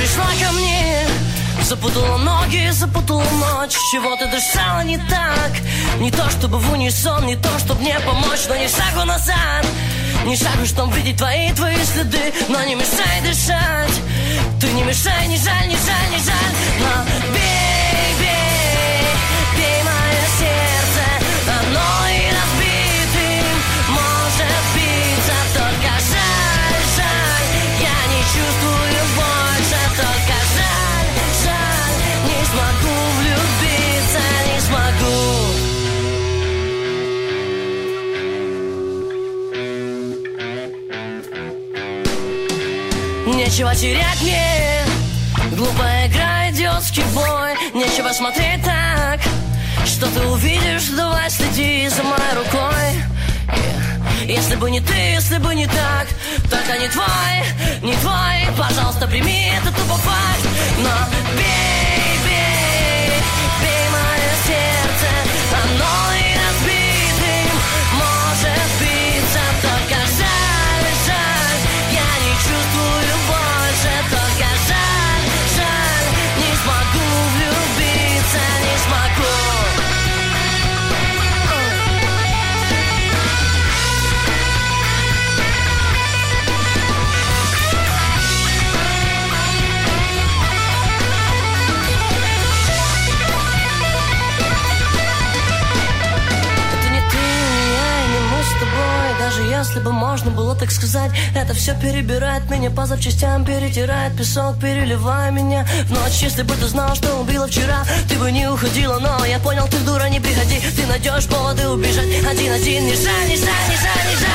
пришла ко мне, запутала ноги, запутала ночь. Чего ты дышала не так? Не то чтобы в унисон, не то чтобы мне помочь, но ни шагу назад, ни шагу, чтобы видеть твои следы. Но не мешай дышать, ты не мешай, не жаль, не жаль, не жаль. Но бей, бей, бей мое сердце, оно и разбитым может биться. Только жаль, жаль, я не чувствую больше. Только жаль, жаль, не смогу влюбиться, не смогу. Нечего терять мне, глупая игра, идиотский бой. Нечего смотреть так, что ты увидишь, давай следи за моей рукой. Если бы не ты, если бы не так, только не твой, не твой. Пожалуйста, прими это тупо факт. Но бей, бей, бей мое сердце, оно и разбитым может биться. Только жаль, жаль, я не чувствую больше. Только жаль, жаль, не смогу влюбиться, не смогу. Даже если бы можно было так сказать, это все перебирает меня по запчастям, перетирает песок, переливая меня в ночь. Если бы ты знал, что убила вчера, ты бы не уходила, но я понял, ты дура, не приходи. Ты найдешь поводы убежать один-один. Не жаль, не жаль, не жаль, не жаль.